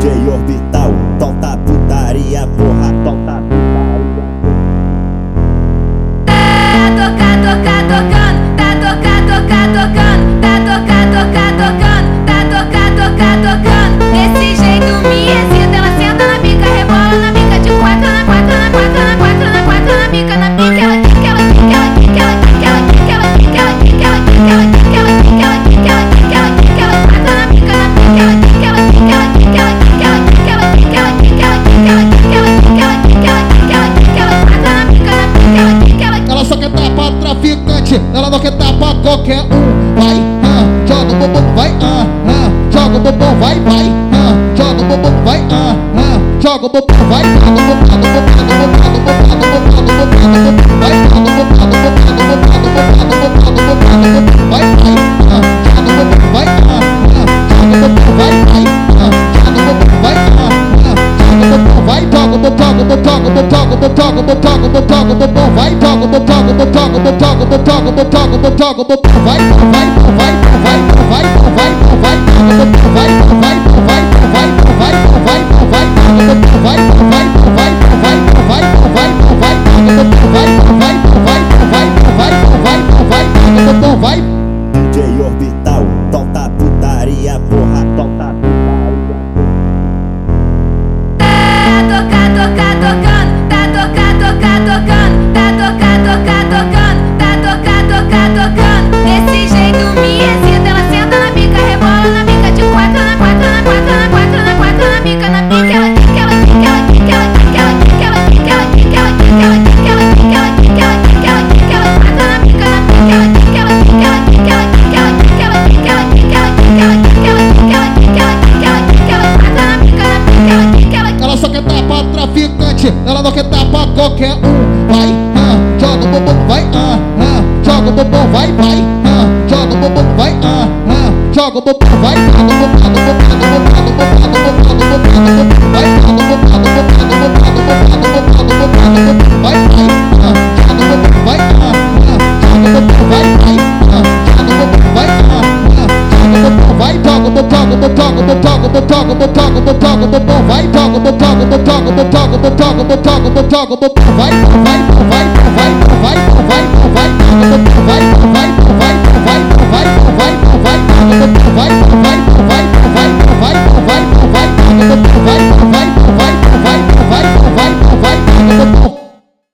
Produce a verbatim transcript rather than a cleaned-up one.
D J Orbital, solta putaria, porra, solta putaria. Tá tocar, tocar, tocando, tá tocar, tocar, tocando, tá tocar, tocar, tocando, tá tocar, tocar, tocando. Desse jeito me excita, ela senta na pica, rebola na pica, de quatro na quatro na quatro na quatro na quatro na pica, na pica, ela quica, ela quica, ela quica, ela quica, ela quica, ela quica, ela quica, ela quica, ela quica, ela quica, ela quica, ela quica, ela quatro na pica, na pica, ela quica, ela quica, ela quica, ela quica, ela quica, ela quica, ela quica, ela quica, ela quica, ela quica, ela quica, ela quica, ela quica, ela quatro na pica, na pica, ela quica, ela quica. Ela só quer dar pra traficante, ela não quer dar pra qualquer um. Vai, ah, joga o bumbum, vai, ah, ah, joga o bumbum, vai, vai, ah, joga o bumbum, vai, ah, ah, joga o bumbum, vai, joga o bumbum, joga o bumbum, joga o bumbum, joga o bumbum, joga o bumbum, joga o bumbum, vai, joga o bumbum, joga o bumbum, joga o bumbum, joga o bumbum, joga o bumbum, joga o bumbum, vai, vai, ah, joga o bumbum, vai, ah, ah, joga o bumbum, vai, vai, ah, joga o bumbum, vai, ah, ah, joga o bumbum, vai, joga o bumbum, joga o bumbum, joga o bumbum, joga o bumbum, joga o bumbum, joga o bumbum, joga o bumbum, vai, joga o bumbum, joga o bumbum, joga o bumbum, joga o bumbum, joga o bumbum, joga o bumbum, joga o bumbum, vai, vai, vai, vai, vai, vai, vai, joga o bumbum, vai, vai, vai, vai, vai, vai, vai, joga o bumbum, vai, vai, vai, vai, vai, vai, vai, joga o bumbum, vai, vai, vai, vai, vai, vai, vai, joga o bumbum, vai. D J Orbital, solta putaria, porra, solta putaria. Tá tocar, tocar, tocando, tá tocar, tocar, tocando, tá tocar, tocar, tocando, tá tocar, tocar, tocando. Desse jeito me excita, ela senta na pica, rebola na pica, de quatro na quatro na quatro na quatro na quatro na pica, na pica, ela quica, ela quica, ela quica, ela quica, ela quica, ela quica, ela quica, ela quica, ela quica, ela quica, ela quica, ela quica, ela quica, ela quatro na pica, na pica, ela quica, ela quica, ela quica, ela quica, ela quica, ela quica, ela quica, ela quica, ela quica, ela quica, ela quica, ela quica, ela quica, ela quatro na pica, na pica, ela quica, ela. Ela só quer dar pra traficante, ela não quer dar pra qualquer um. Vai, ah, joga o bumbum, vai, ah, ah, joga o bumbum, vai, vai, ah, joga o bumbum, vai, ah, ah, joga o bumbum, vai, joga o bumbum, joga o bumbum, joga o bumbum, joga o bumbum, joga o bumbum, joga o bumbum, vai, joga o bumbum, joga o bumbum, joga o bumbum, joga o bumbum, joga o bumbum, joga o bumbum, joga o bumbum, vai, vai, ah, joga o bumbum, vai, ah, ah, joga o bumbum, vai, vai, ah, joga o bumbum, vai, ah, ah, joga o bumbum, vai, joga o bumbum, joga o bumbum, joga o bumbum, joga o bumbum, joga o bumbum, joga o bumbum, joga o bumbum, vai, joga o bumbum, joga o bumbum, joga o bumbum, joga o bumbum, joga o bumbum, joga o bumbum, joga o bumbum, vai, vai, vai, vai, vai, vai.